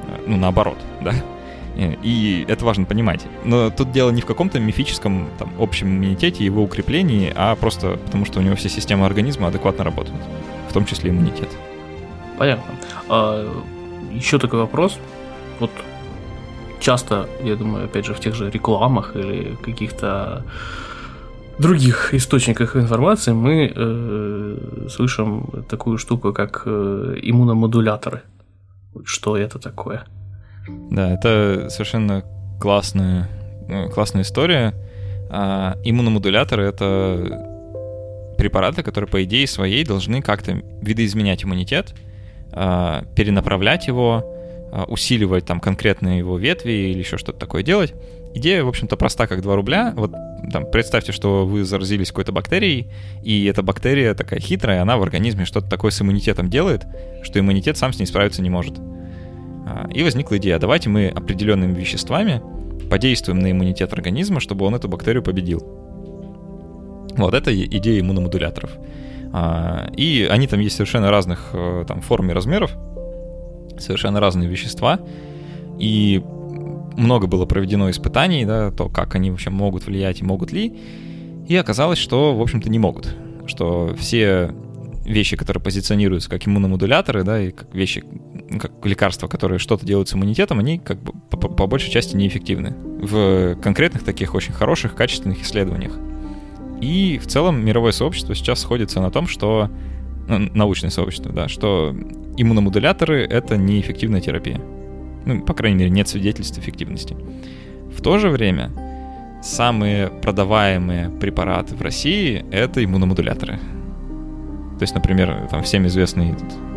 наоборот, да. И это важно понимать. Но тут дело не в каком-то мифическом там, общем иммунитете, его укреплении, а просто потому, что у него все системы организма адекватно работают, в том числе иммунитет. Понятно. Еще такой вопрос. Вот часто, я думаю, опять же, в тех же рекламах или каких-то других источниках информации мы слышим такую штуку, как иммуномодуляторы. Что это такое? Да, это совершенно классная история. Иммуномодуляторы — это препараты, которые, по идее своей, должны как-то видоизменять иммунитет, перенаправлять его, усиливать там конкретные его ветви или еще что-то такое делать. Идея, в общем-то, проста, как 2 рубля. Вот там, представьте, что вы заразились какой-то бактерией, и эта бактерия такая хитрая, она в организме что-то такое с иммунитетом делает, что иммунитет сам с ней справиться не может. И возникла идея, давайте мы определенными веществами подействуем на иммунитет организма, чтобы он эту бактерию победил. Вот это идея иммуномодуляторов. И они там есть совершенно разных там, форм и размеров, совершенно разные вещества. И много было проведено испытаний, да, то, как они вообще могут влиять и могут ли. И оказалось, что, в общем-то, не могут. Что все вещи, которые позиционируются как иммуномодуляторы, да, и как вещи, как лекарства, которые что-то делают с иммунитетом, они как бы по большей части неэффективны в конкретных таких очень хороших, качественных исследованиях. И в целом мировое сообщество сейчас сходится на том, что научное сообщество, да, что иммуномодуляторы — это неэффективная терапия. По крайней мере, нет свидетельств эффективности. В то же время самые продаваемые препараты в России — это иммуномодуляторы. То есть, например, там всем известный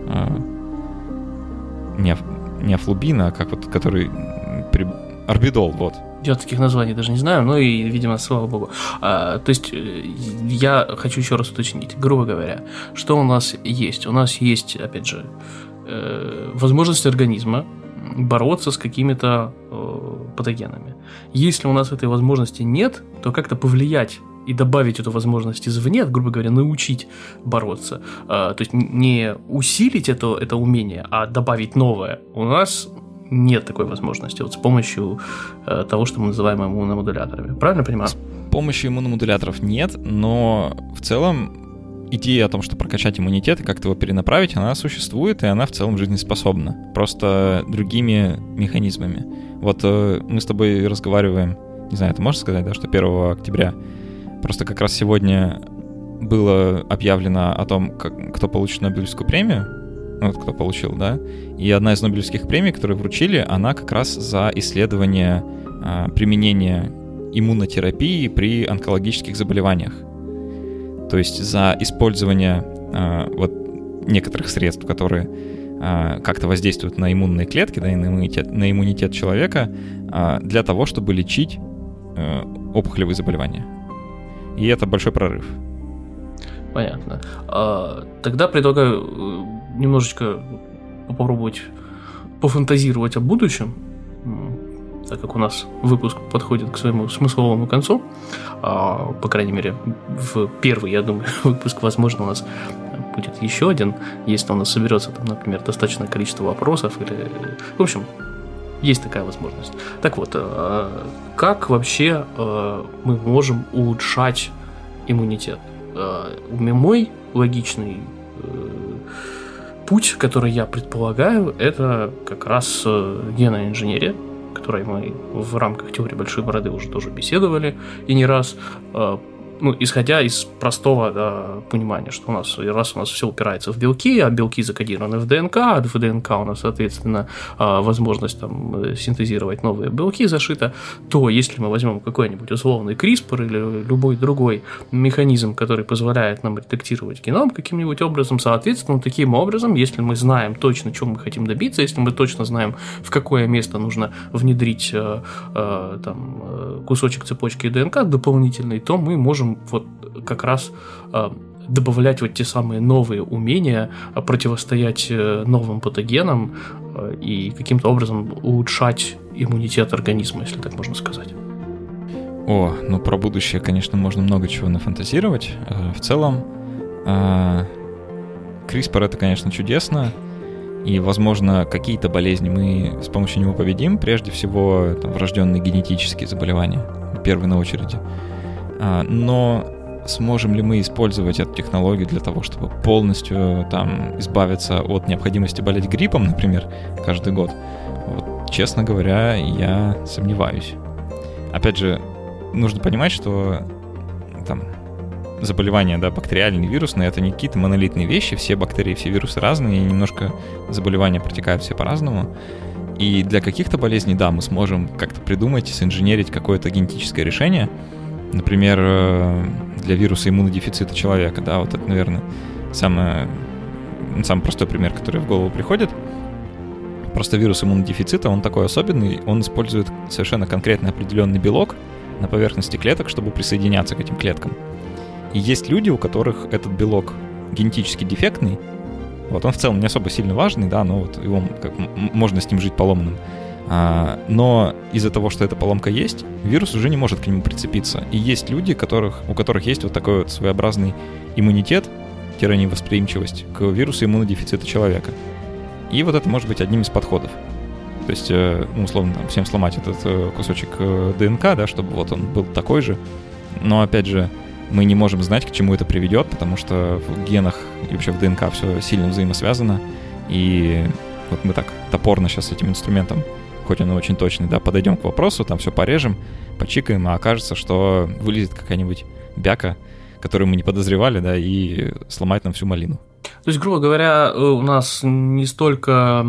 не афлубин, а как вот, который орбидол, вот. Я таких названий даже не знаю, но и, видимо, слава богу. То есть, я хочу еще раз уточнить, грубо говоря, что у нас есть? У нас есть, опять же, возможность организма бороться с какими-то патогенами. Если у нас этой возможности нет, то как-то повлиять и добавить эту возможность извне, грубо говоря, научить бороться, то есть не усилить это умение, а добавить новое, у нас нет такой возможности вот с помощью того, что мы называем иммуномодуляторами. Правильно понимаю? С помощью иммуномодуляторов нет, но в целом идея о том, что прокачать иммунитет и как-то его перенаправить, она существует, и она в целом жизнеспособна. Просто другими механизмами. Вот мы с тобой разговариваем, не знаю, ты можешь сказать, да, что 1 октября просто как раз сегодня было объявлено о том, кто получит Нобелевскую премию, вот кто получил, да, и одна из Нобелевских премий, которую вручили, она как раз за исследование применения иммунотерапии при онкологических заболеваниях. То есть за использование вот некоторых средств, которые как-то воздействуют на иммунные клетки, да, и на иммунитет человека, для того, чтобы лечить опухолевые заболевания. И это большой прорыв. Понятно. Тогда предлагаю немножечко попробовать пофантазировать о будущем, так как у нас выпуск подходит к своему смысловому концу. По крайней мере, в первый, я думаю, выпуск, возможно, у нас будет еще один, если у нас соберется, там, например, достаточное количество вопросов. Или... В общем, есть такая возможность. Так вот, как вообще мы можем улучшать иммунитет? Мой логичный путь, который я предполагаю, это как раз генная инженерия, о которой мы в рамках теории большой бороды уже тоже беседовали и не раз. Исходя из простого понимания, что у нас все упирается в белки, а белки закодированы в ДНК, а в ДНК у нас, соответственно, возможность там синтезировать новые белки зашита, то если мы возьмем какой-нибудь условный CRISPR или любой другой механизм, который позволяет нам редактировать геном каким-нибудь образом, соответственно, таким образом, если мы знаем точно, чего мы хотим добиться, если мы точно знаем, в какое место нужно внедрить кусочек цепочки ДНК дополнительный, то мы можем вот как раз добавлять вот те самые новые умения, противостоять новым патогенам и каким-то образом улучшать иммунитет организма, если так можно сказать. Про будущее, конечно, можно много чего нафантазировать. В целом, CRISPR — это, конечно, чудесно, и, возможно, какие-то болезни мы с помощью него победим, прежде всего там, врожденные генетические заболевания, первые на очереди. Но сможем ли мы использовать эту технологию для того, чтобы полностью там избавиться от необходимости болеть гриппом, например, каждый год? Вот, честно говоря, я сомневаюсь. Опять же, нужно понимать, что там заболевания, да, бактериальные, вирусные, это не какие-то монолитные вещи, все бактерии, все вирусы разные, и немножко заболевания протекают все по-разному. И для каких-то болезней, да, мы сможем как-то придумать, синженерить какое-то генетическое решение. Например, для вируса иммунодефицита человека, да, вот это, наверное, самый простой пример, который в голову приходит. Просто вирус иммунодефицита, он такой особенный, он использует совершенно конкретный определенный белок на поверхности клеток, чтобы присоединяться к этим клеткам. И есть люди, у которых этот белок генетически дефектный, вот он в целом не особо сильно важный, да, но вот его можно с ним жить поломанным. Но из-за того, что эта поломка есть, вирус уже не может к нему прицепиться. И есть люди, у которых есть вот такой вот своеобразный иммунитет, невосприимчивость к вирусу иммунодефицита человека. И вот это может быть одним из подходов. То есть, условно, там, всем сломать этот кусочек ДНК, да, чтобы вот он был такой же. Но, опять же, мы не можем знать, к чему это приведет, потому что в генах и вообще в ДНК все сильно взаимосвязано. И вот мы так топорно сейчас с этим инструментом, хоть он очень точный, да, подойдем к вопросу, там все порежем, почикаем, а окажется, что вылезет какая-нибудь бяка, которую мы не подозревали, да, и сломает нам всю малину. То есть, грубо говоря, у нас не столько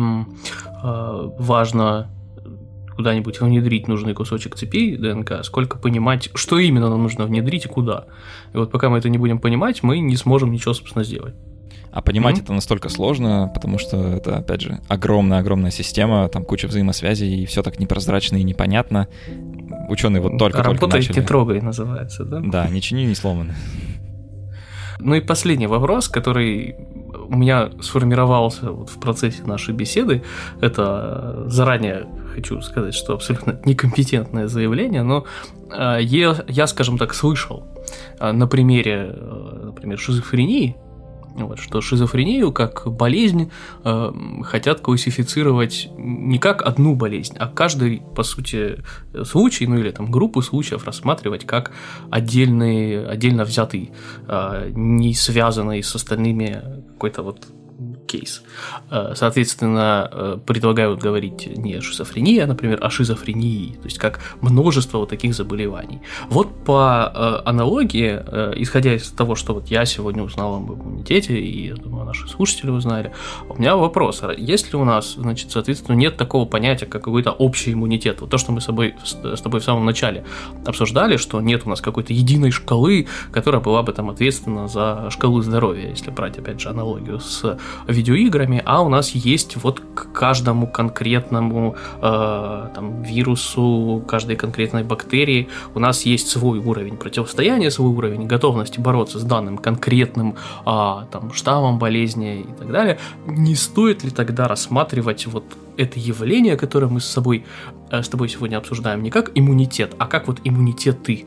важно куда-нибудь внедрить нужный кусочек цепи ДНК, сколько понимать, что именно нам нужно внедрить и куда. И вот пока мы это не будем понимать, мы не сможем ничего, собственно, сделать. А понимать это настолько сложно, потому что это, опять же, огромная система, там куча взаимосвязей, и все так непрозрачно и непонятно. Ученые вот только начали. Работайте, не трогай, называется, да? Да, не чини, не сломано. Ну и последний вопрос, который у меня сформировался вот в процессе нашей беседы, это заранее хочу сказать, что абсолютно некомпетентное заявление, но я, скажем так, слышал на примере, например, шизофрении, вот, что шизофрению как болезнь хотят классифицировать не как одну болезнь, а каждый, по сути, случай, ну или там группу случаев рассматривать как отдельно взятый, не связанный с остальными какой-то вот кейс. Соответственно, предлагают говорить не шизофрения, например, а шизофрении, то есть как множество вот таких заболеваний. Вот по аналогии, исходя из того, что вот я сегодня узнал об иммунитете, и, я думаю, наши слушатели узнали, у меня вопрос, есть ли у нас, значит, соответственно, нет такого понятия, как какой-то общий иммунитет? Вот то, что мы с тобой в самом начале обсуждали, что нет у нас какой-то единой шкалы, которая была бы там ответственна за шкалу здоровья, если брать, опять же, аналогию с видеоиграми, а у нас есть вот к каждому конкретному там, вирусу, каждой конкретной бактерии у нас есть свой уровень противостояния, свой уровень готовности бороться с данным конкретным там, штаммом болезни и так далее. Не стоит ли тогда рассматривать вот это явление, которое мы с тобой сегодня обсуждаем, не как иммунитет, а как вот иммунитеты?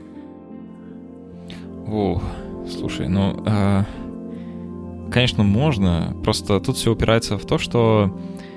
Слушай, конечно, можно, просто тут все упирается в то, что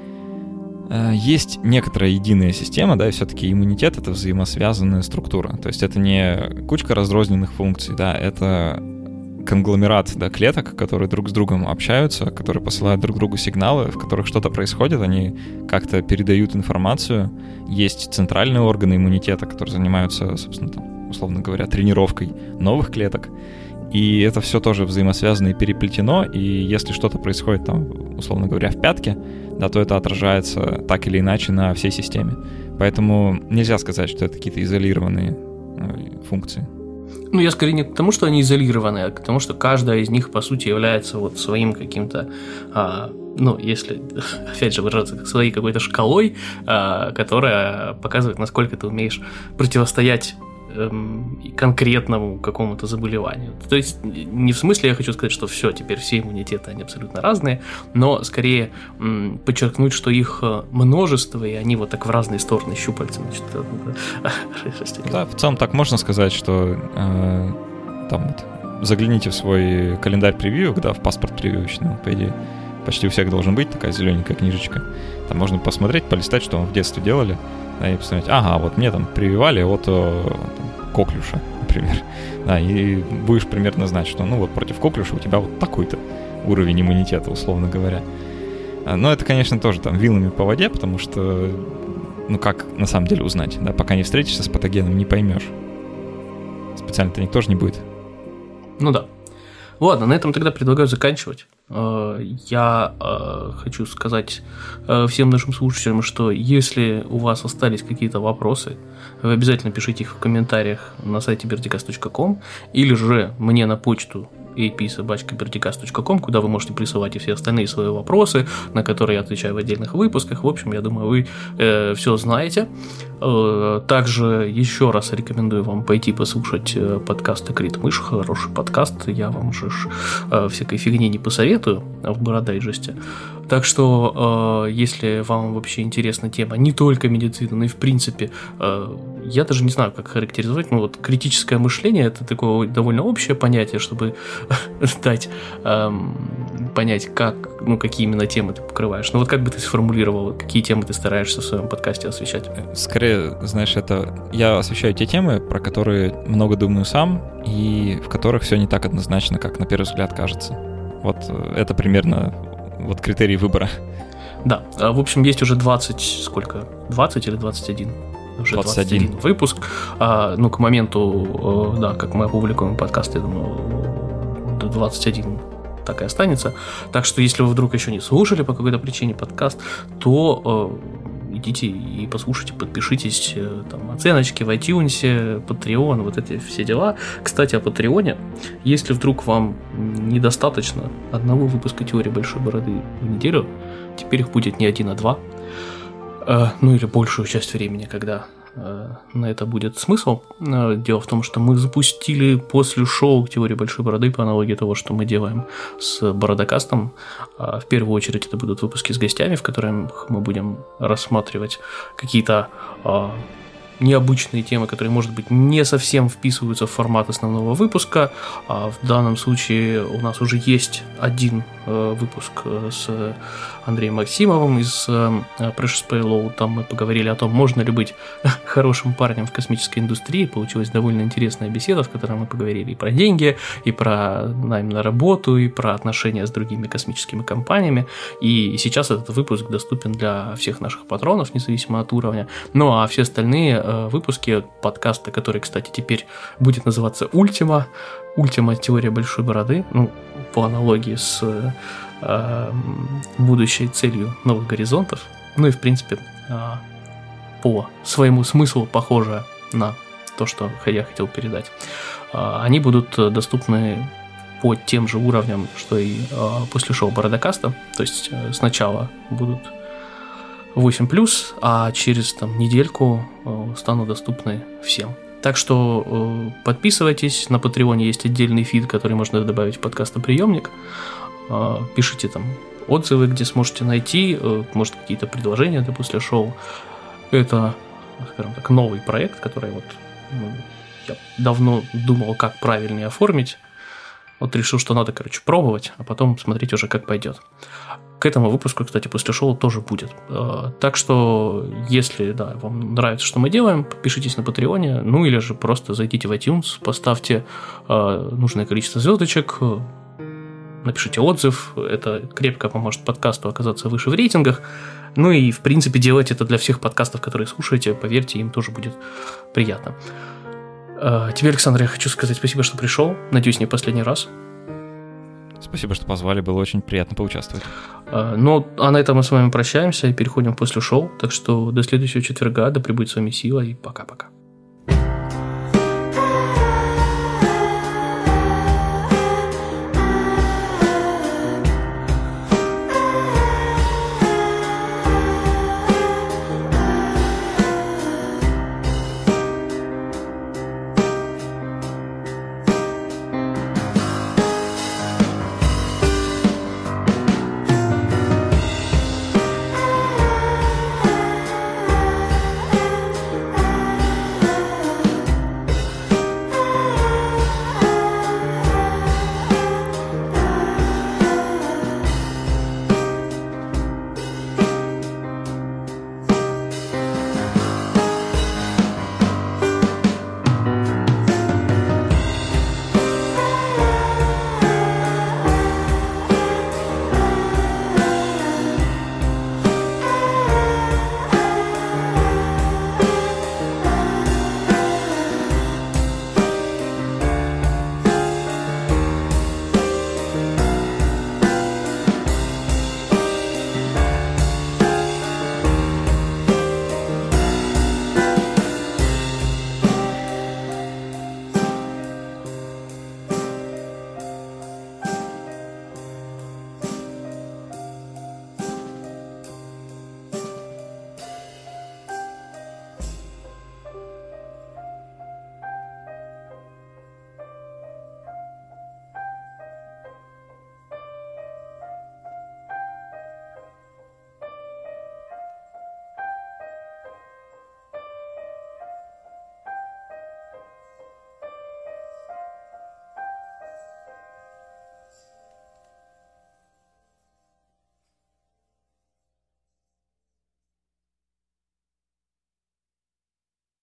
есть некоторая единая система, да, и все-таки иммунитет — это взаимосвязанная структура, то есть это не кучка разрозненных функций, да, это конгломерат, да, клеток, которые друг с другом общаются, которые посылают друг другу сигналы, в которых что-то происходит, они как-то передают информацию. Есть центральные органы иммунитета, которые занимаются, собственно, там, условно говоря, тренировкой новых клеток. И это все тоже взаимосвязано и переплетено, и если что-то происходит там, условно говоря, в пятке, да, то это отражается так или иначе на всей системе. Поэтому нельзя сказать, что это какие-то изолированные функции. Ну, я скорее не к тому, что они изолированы, а к тому, что каждая из них, по сути, является вот своим каким-то, если, опять же, выражаться своей какой-то шкалой, которая показывает, насколько ты умеешь противостоять конкретному какому-то заболеванию. То есть не в смысле я хочу сказать, что теперь все иммунитеты, они абсолютно разные, но скорее подчеркнуть, что их множество, и они вот так в разные стороны щупальца. Да, в целом так можно сказать, что там вот загляните в свой календарь превью, да, в паспорт превьюшный, по идее, почти у всех должен быть, такая зелененькая книжечка. Там можно посмотреть, полистать, что в детстве делали, да, и посмотреть, ага, вот мне там прививали от коклюша, например. Да, и будешь примерно знать, что, ну, вот против коклюша у тебя вот такой-то уровень иммунитета, условно говоря. Но это, конечно, тоже там вилами по воде, потому что, ну, как на самом деле узнать, да, пока не встретишься с патогеном, не поймешь. Специально-то никто же не будет. Ну да. Ладно, на этом тогда предлагаю заканчивать. Я хочу сказать всем нашим слушателям, что если у вас остались какие-то вопросы, вы обязательно пишите их в комментариях на сайте birdicast.com или же мне на почту ap@birdicast.com, куда вы можете присылать и все остальные свои вопросы, на которые я отвечаю в отдельных выпусках. В общем, я думаю, вы все знаете. Также еще раз рекомендую вам пойти послушать подкаст «Крит Мышь», хороший подкаст, я вам же всякой фигни не посоветую в Бородайджесте. Так что, если вам вообще интересна тема не только медицины, но и в принципе, я даже не знаю, как характеризовать, но вот критическое мышление — это такое довольно общее понятие, чтобы дать понять, какие именно темы ты покрываешь. Ну вот как бы ты сформулировал, какие темы ты стараешься в своем подкасте освещать? Скорее, знаешь, я освещаю те темы, про которые много думаю сам, и в которых все не так однозначно, как на первый взгляд кажется. Вот это примерно вот критерий выбора. Да, в общем, есть уже 20 или 21? Уже 21 выпуск. Ну, к моменту, да, как мы опубликуем подкаст, я думаю, 21 так и останется. Так что, если вы вдруг еще не слушали по какой-то причине подкаст, то идите и послушайте, подпишитесь, там, оценочки в iTunes, Patreon, вот эти все дела. Кстати, о Патреоне. Если вдруг вам недостаточно одного выпуска «Теории большой бороды» в неделю, теперь их будет не 1, а 2. Ну или большую часть времени, когда на это будет смысл. Дело в том, что мы запустили после шоу «Теории большой бороды» по аналогии того, что мы делаем с Бородокастом. В первую очередь это будут выпуски с гостями, в которых мы будем рассматривать какие-то необычные темы, которые, может быть, не совсем вписываются в формат основного выпуска. В данном случае у нас уже есть один выпуск с Андреем Максимовым из Precious Payload. Там мы поговорили о том, можно ли быть хорошим парнем в космической индустрии. Получилась довольно интересная беседа, в которой мы поговорили и про деньги, и про найм на работу, и про отношения с другими космическими компаниями. И сейчас этот выпуск доступен для всех наших патронов, независимо от уровня. Ну а все остальные выпуски подкаста, который, кстати, теперь будет называться «Ультима», «Теория большой бороды», ну, по аналогии с будущей целью новых горизонтов, ну и, в принципе, по своему смыслу похоже на то, что я хотел передать. Они будут доступны по тем же уровням, что и после шоу Бородокаста, то есть сначала будут 8+, а через недельку станут доступны всем. Так что подписывайтесь, на Патреоне есть отдельный фид, который можно добавить в подкастоприемник. Пишите там отзывы, где сможете найти, может, какие-то предложения для после шоу. Это, скажем так, новый проект, который я давно думал, как правильнее оформить. Вот решил, что надо, пробовать, а потом смотреть уже, как пойдет. К этому выпуску, кстати, после шоу тоже будет. Так что, если вам нравится, что мы делаем, подпишитесь на Патреоне, ну или же просто зайдите в iTunes, поставьте нужное количество звездочек, напишите отзыв, это крепко поможет подкасту оказаться выше в рейтингах. Ну и, в принципе, делать это для всех подкастов, которые слушаете, поверьте, им тоже будет приятно. Тебе, Александр, я хочу сказать спасибо, что пришел. Надеюсь, не последний раз. Спасибо, что позвали, было очень приятно поучаствовать. Ну, а на этом мы с вами прощаемся и переходим после шоу. Так что до следующего четверга, да пребудет с вами сила и пока-пока.